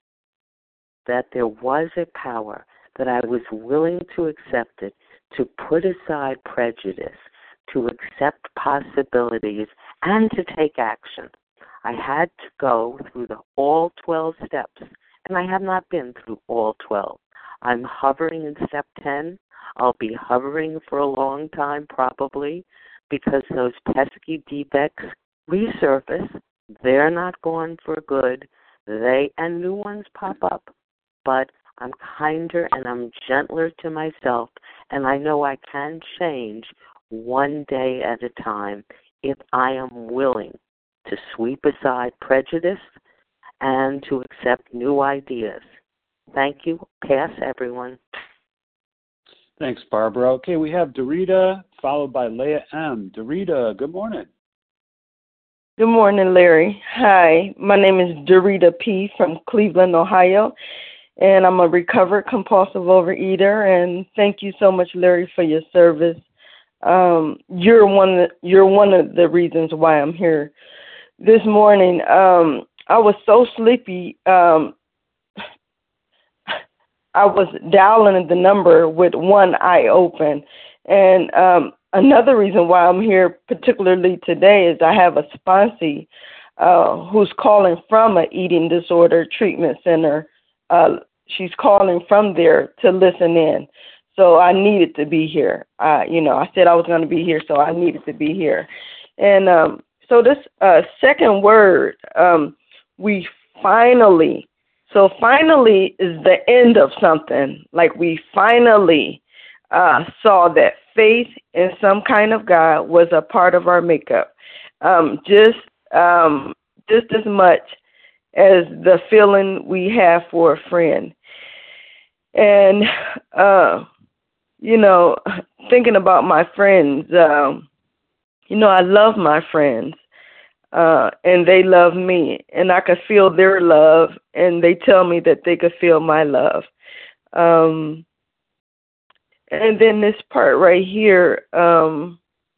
Speaker 11: that there was a power, that I was willing to accept it, to put aside prejudice, to accept possibilities, and to take action. I had to go through the all twelve steps, and I have not been through all twelve. I'm hovering in step ten. I'll be hovering for a long time probably because those pesky defects resurface. They're not gone for good. They and new ones pop up. But I'm kinder and I'm gentler to myself, and I know I can change one day at a time if I am willing to sweep aside prejudice and to accept new ideas. Thank you. Pass, everyone.
Speaker 1: Thanks, Barbara. Okay, we have Dorita followed by Leah M. Dorita, good morning.
Speaker 10: Good morning, Larry. Hi, my name is Dorita P. from Cleveland, Ohio, and I'm a recovered compulsive overeater. And thank you so much, Larry, for your service. Um, you're one. You're one of the reasons why I'm here this morning. Um, I was so sleepy. Um, I was dialing the number with one eye open, and um, another reason why I'm here, particularly today, is I have a sponsee uh, who's calling from an eating disorder treatment center. Uh, she's calling from there to listen in. So I needed to be here. Uh, you know, I said I was going to be here, so I needed to be here. And um, so this uh, second word, um, we finally, so finally is the end of something. Like we finally uh, saw that faith in some kind of God was a part of our makeup. Um, just, um, just as much as the feeling we have for a friend. And, uh, you know, thinking about my friends, um, you know, I love my friends, uh, and they love me, and I could feel their love, and they tell me that they could feel my love. Um, and then this part right here, um,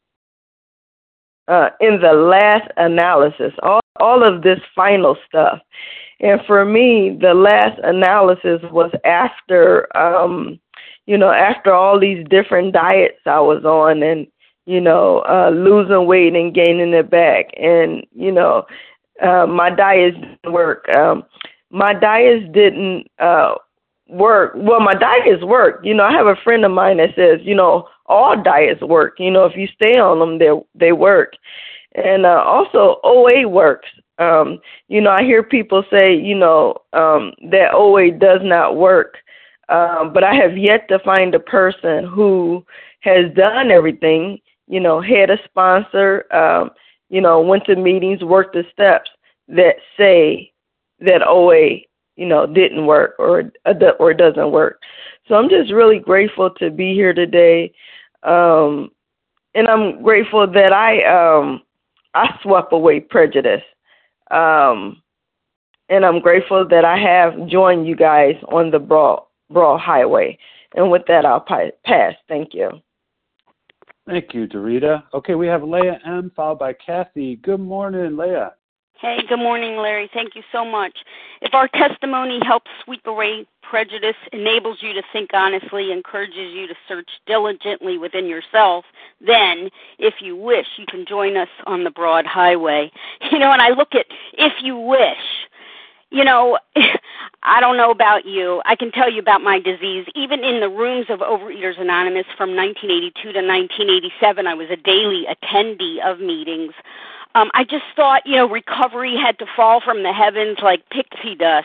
Speaker 10: uh, in the last analysis, all, all of this final stuff. And for me, the last analysis was after, um, you know, after all these different diets I was on and, you know, uh, losing weight and gaining it back. And, you know, uh, my diets didn't work. Um, my diets didn't uh, work. Well, my diets work. You know, I have a friend of mine that says, you know, all diets work. You know, if you stay on them, they they work. And uh, also O A works. Um, you know, I hear people say, you know, um, that O A does not work. Um, but I have yet to find a person who has done everything, you know, had a sponsor, um, you know, went to meetings, worked the steps that say that O A, you know, didn't work or or doesn't work. So I'm just really grateful to be here today. Um, and I'm grateful that I um, I swept away prejudice. Um, and I'm grateful that I have joined you guys on the broad, broad highway. And with that, I'll pass. Thank you.
Speaker 1: Thank you, Dorita. Okay, we have Leah M. followed by Kathy. Good morning, Leah.
Speaker 12: Hey, good morning, Larry. Thank you so much. If our testimony helps sweep away prejudice, enables you to think honestly, encourages you to search diligently within yourself, then, if you wish, you can join us on the broad highway. You know, and I look at if you wish, you know, I don't know about you. I can tell you about my disease. Even in the rooms of Overeaters Anonymous from nineteen eighty-two to nineteen eighty-seven, I was a daily attendee of meetings. Um, I just thought, you know, recovery had to fall from the heavens like pixie dust.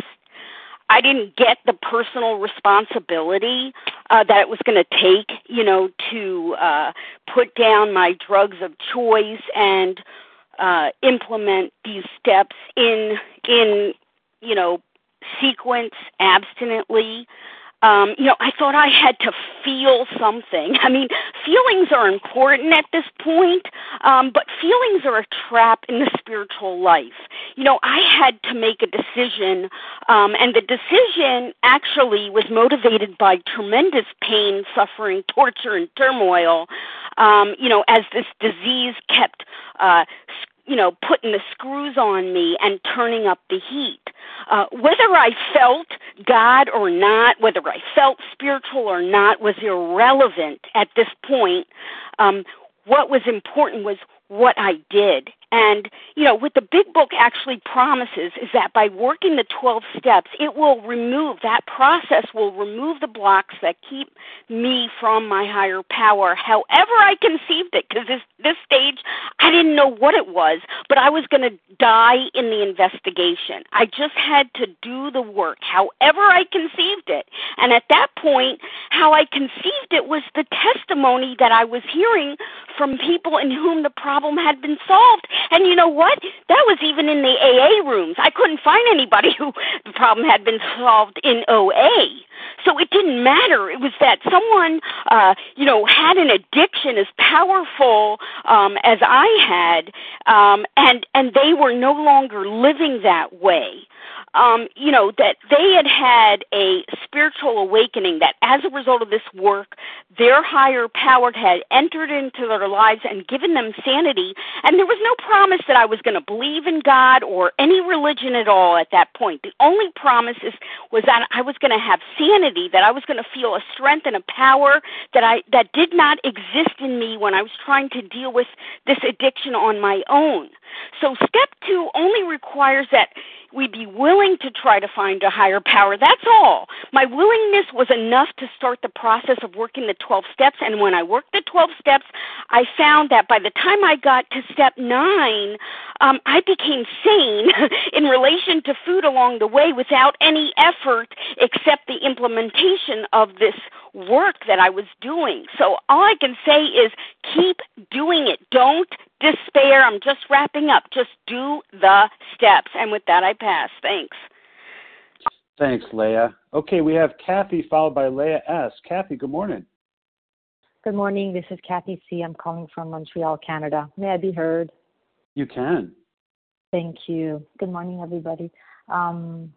Speaker 12: I didn't get the personal responsibility uh, that it was going to take, you know, to uh, put down my drugs of choice and uh, implement these steps in, in, you know, sequence abstinently. Um, you know, I thought I had to feel something. I mean, feelings are important at this point, um, but feelings are a trap in the spiritual life. You know, I had to make a decision, um, and the decision actually was motivated by tremendous pain, suffering, torture, and turmoil, um, you know, as this disease kept uh you know, putting the screws on me and turning up the heat. Uh, whether I felt God or not, whether I felt spiritual or not, was irrelevant at this point. Um, what was important was what I did. And, you know, what the big book actually promises is that by working the twelve steps, it will remove, that process will remove the blocks that keep me from my higher power, however I conceived it, because this, this stage, I didn't know what it was, but I was going to die in the investigation. I just had to do the work, however I conceived it. And at that point, how I conceived it was the testimony that I was hearing from people in whom the problem had been solved. And you know what? That was even in the A A rooms. I couldn't find anybody who the problem had been solved in O A. So it didn't matter. It was that someone, uh, you know, had an addiction as powerful um, as I had, um, and and they were no longer living that way. Um, you know, that they had had a spiritual awakening, that as a result of this work, their higher power had entered into their lives and given them sanity, and there was no promise that I was going to believe in God or any religion at all at that point. The only promise is, was that I was going to have sanity, that I was going to feel a strength and a power that I that did not exist in me when I was trying to deal with this addiction on my own. So step two only requires that we be willing to try to find a higher power. That's all. My willingness was enough to start the process of working the twelve steps, and when I worked the twelve steps, I found that by the time I got to step nine, um, I became sane in relation to food along the way without any effort except the implementation of this work that I was doing. So all I can say is keep doing it. Don't despair. I'm just wrapping up. Just do the steps. And with that, I pass. Thanks.
Speaker 1: Thanks, Leah. Okay, we have Kathy followed by Leah S. Kathy, good morning.
Speaker 13: Good morning. This is Kathy C. I'm calling from Montreal, Canada. May I be heard?
Speaker 1: You can.
Speaker 13: Thank you. Good morning, everybody. Um,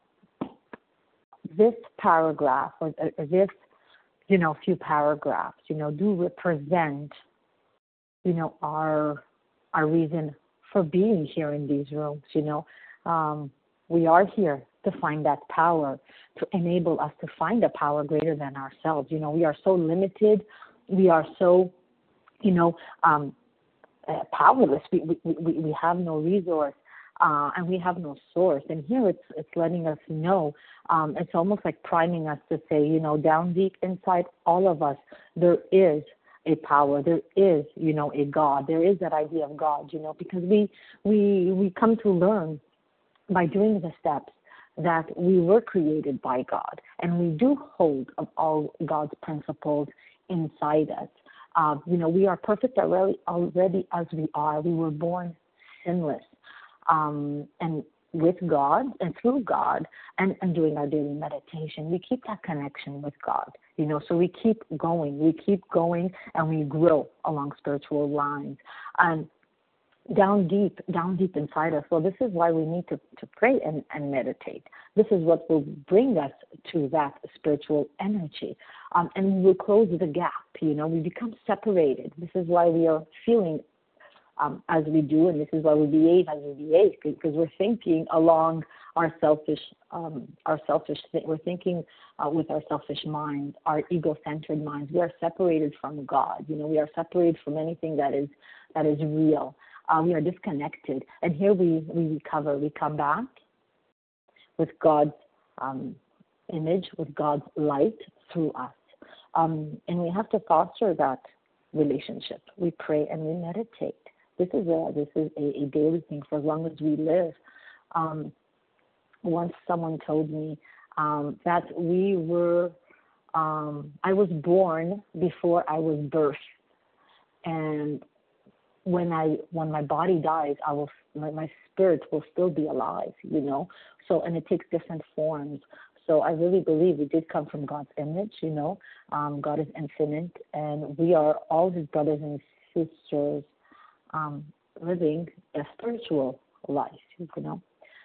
Speaker 13: this paragraph, or, or this, you know, few paragraphs, you know, do represent, you know, our our reason for being here in these rooms. You know, um, we are here to find that power, to enable us to find a power greater than ourselves. You know, we are so limited. We are so, you know, um, uh, powerless. We, we we we have no resource, uh, and we have no source. And here it's it's letting us know. Um, it's almost like priming us to say, you know, down deep inside all of us, there is a power. There is, you know, a God. There is that idea of God. You know, because we we we come to learn by doing the steps that we were created by God, and we do hold of all God's principles inside us. Uh, you know, we are perfect already, already as we are. We were born sinless. Um, and with God and through God and, and doing our daily meditation, we keep that connection with God. You know, so we keep going. We keep going and we grow along spiritual lines. And down deep, down deep inside us. Well, this is why we need to, to pray and, and meditate. This is what will bring us to that spiritual energy. Um, and we will close the gap, you know, we become separated. This is why we are feeling um, as we do, and this is why we behave as we behave, because we're thinking along our selfish, um, our selfish, we're thinking uh, with our selfish mind, our ego-centered minds. We are separated from God. You know, we are separated from anything that is that is real. Uh, we are disconnected, and here we, we recover. We come back with God's um, image, with God's light through us. Um, and we have to foster that relationship. We pray and we meditate. This is a this is a, a daily thing for as long as we live. Um, once someone told me um, that we were, um, I was born before I was birthed, and when I when my body dies, I will my, my spirit will still be alive. You know, so and it takes different forms. So I really believe we did come from God's image. You know, um, God is infinite, and we are all His brothers and sisters. Um, living a spiritual life, you know.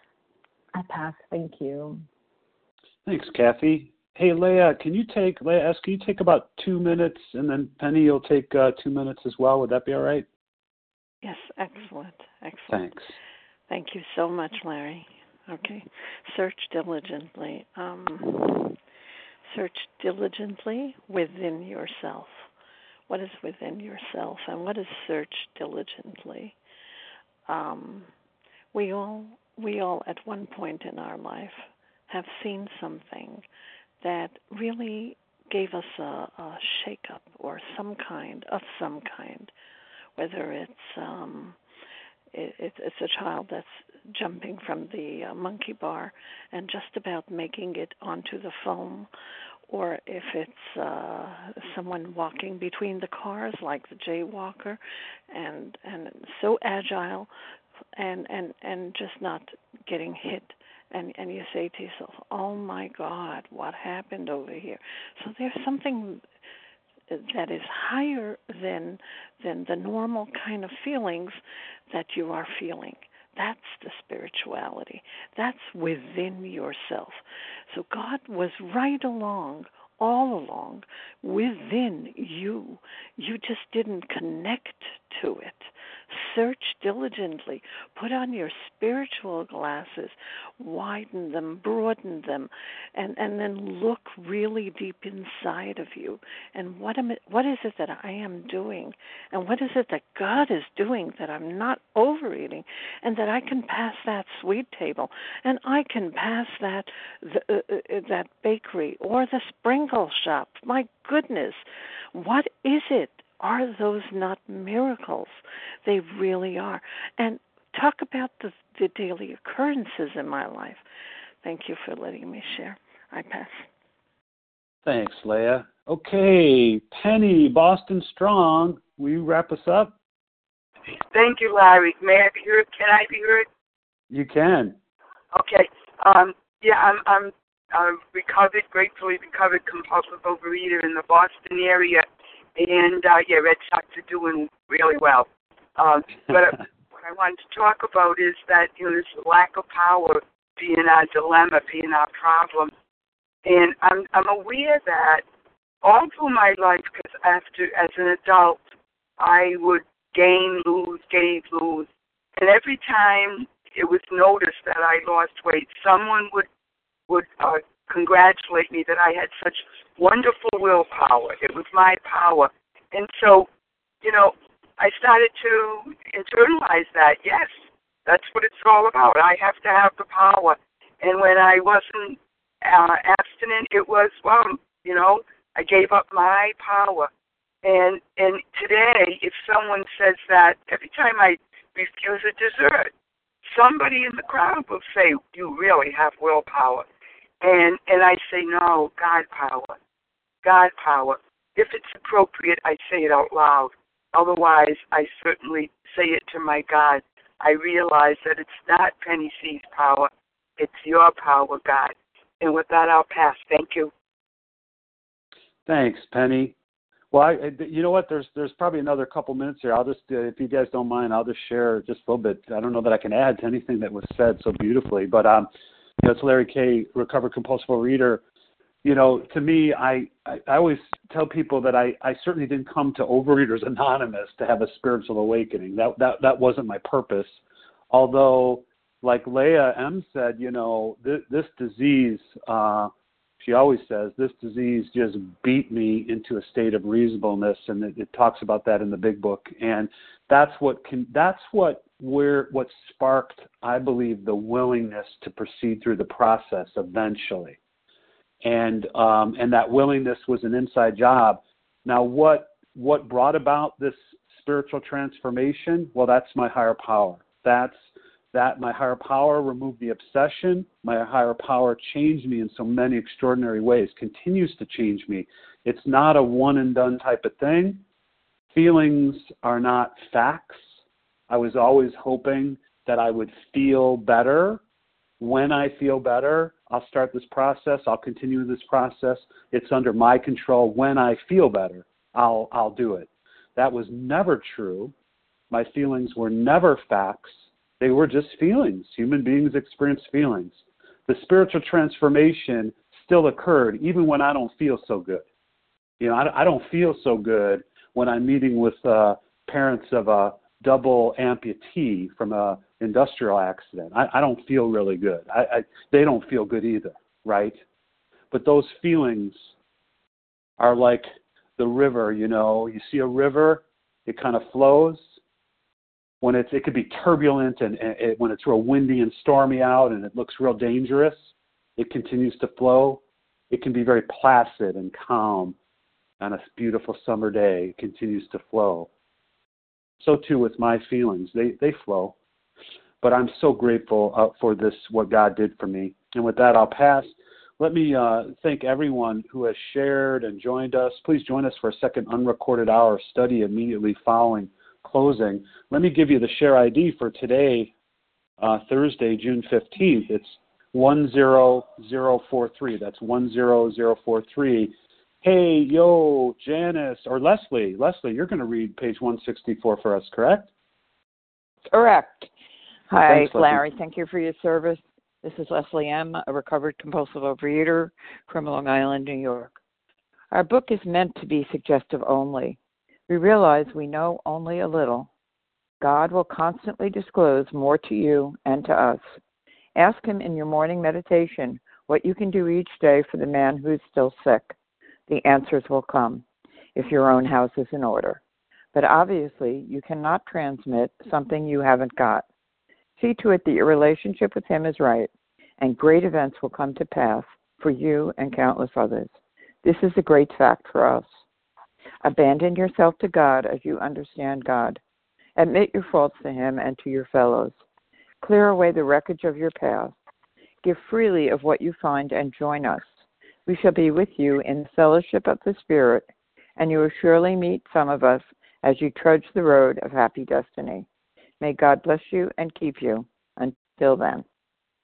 Speaker 13: I pass. Thank you.
Speaker 1: Thanks, Kathy. Hey, Leah, can you take, Leah S., can you take about two minutes, and then Penny, you'll take uh, two minutes as well. Would that be all right?
Speaker 14: Yes, excellent. Excellent.
Speaker 1: Thanks.
Speaker 14: Thank you so much, Larry. Okay. Search diligently. Um, search diligently within yourself. What is within yourself, and what is search diligently? Um, we all, we all, at one point in our life, have seen something that really gave us a, a shake-up, or some kind of some kind, whether it's um, it, it, it's a child that's jumping from the uh, monkey bar and just about making it onto the foam, or if it's uh, someone walking between the cars like the jaywalker, and and so agile, and, and, and just not getting hit. And, and you say to yourself, oh my God, what happened over here? So there's something that is higher than than the normal kind of feelings that you are feeling. That's the spirituality. That's within yourself. So God was right along, all along, within you. You just didn't connect to it. Search diligently. Put on your spiritual glasses. Widen them, broaden them, and, and then look really deep inside of you. And what am it, what is it that I am doing? And what is it that God is doing that I'm not overeating, and that I can pass that sweet table, and I can pass that the, uh, uh, that bakery or the sprinkle shop? My goodness, what is it? Are those not miracles? They really are. And talk about the, the daily occurrences in my life. Thank you for letting me share. I pass.
Speaker 1: Thanks, Leah. Okay, Penny, Boston Strong, will you wrap us up?
Speaker 15: Thank you, Larry. May I be heard? Can I be heard?
Speaker 1: You can.
Speaker 15: Okay. Um, yeah, I'm, I'm uh, recovered, gratefully recovered compulsive overeater in the Boston area. And, uh, yeah, Red Sox are doing really well. Um, but what I wanted to talk about is that, you know, this lack of power being our dilemma, being our problem. And I'm, I'm aware that all through my life, because after, as an adult, I would gain, lose, gain, lose. And every time it was noticed that I lost weight, someone would, would uh, congratulate me that I had such wonderful willpower. It was my power. And so, you know, I started to internalize that. Yes, that's what it's all about. I have to have the power. And when I wasn't uh, abstinent, it was, well, you know, I gave up my power. And and today, if someone says that, every time I refuse a dessert, somebody in the crowd will say, you really have willpower. And and I say, no, God power. God power. If it's appropriate, I say it out loud. Otherwise, I certainly say it to my God. I realize that it's not Penny C's power. It's your power, God. And with that, I'll pass. Thank you.
Speaker 1: Thanks, Penny. Well, I, you know what? There's there's probably another couple minutes here. I'll just, uh, if you guys don't mind, I'll just share just a little bit. I don't know that I can add to anything that was said so beautifully, but um, you know, it's Larry K., recovered compulsive overeater. You know, to me, I, I, I always tell people that I, I certainly didn't come to Overeaters Anonymous to have a spiritual awakening. That that that wasn't my purpose. Although, like Leah M. said, you know, this, this disease, uh, she always says, this disease just beat me into a state of reasonableness, and it, it talks about that in the big book. And that's what can that's what where what sparked, I believe, the willingness to proceed through the process eventually. and um, and that willingness was an inside job. Now, what what brought about this spiritual transformation? Well, that's my higher power. That's that my higher power removed the obsession. My higher power changed me in so many extraordinary ways, continues to change me. It's not a one and done type of thing. Feelings are not facts. I was always hoping that I would feel better. When I feel better, I'll start this process. I'll continue this process. It's under my control. When I feel better, I'll I'll do it. That was never true. My feelings were never facts. They were just feelings. Human beings experience feelings. The spiritual transformation still occurred even when I don't feel so good. You know, I, I don't feel so good when I'm meeting with uh, parents of a double amputee from a industrial accident. I, I don't feel really good. I, I, they don't feel good either, right? But those feelings are like the river, you know. You see a river, it kind of flows. When it's, it could be turbulent and, and it, when it's real windy and stormy out and it looks real dangerous, it continues to flow. It can be very placid and calm on a beautiful summer day. It continues to flow. So too with my feelings. They they flow. But I'm so grateful uh, for this, what God did for me. And with that, I'll pass. Let me uh, thank everyone who has shared and joined us. Please join us for a second unrecorded hour study immediately following closing. Let me give you the share I D for today, uh, Thursday, June fifteenth. It's one zero zero four three. That's one zero zero four three. Hey, yo, Janice, or Leslie. Leslie, you're going to read page one sixty-four for us, correct?
Speaker 2: Correct. Hi,
Speaker 1: Thanks, Leslie.
Speaker 2: Larry. Thank you for your service. This is Leslie M., a recovered compulsive overeater from Long Island, New York. Our book is meant to be suggestive only. We realize we know only a little. God will constantly disclose more to you and to us. Ask him in your morning meditation what you can do each day for the man who is still sick. The answers will come if your own house is in order. But obviously, you cannot transmit something you haven't got. See to it that your relationship with him is right, and great events will come to pass for you and countless others. This is a great fact for us. Abandon yourself to God as you understand God. Admit your faults to him and to your fellows. Clear away the wreckage of your past. Give freely of what you find and join us. We shall be with you in the fellowship of the Spirit, and you will surely meet some of us as you trudge the road of happy destiny. May God bless you and keep you. Until then.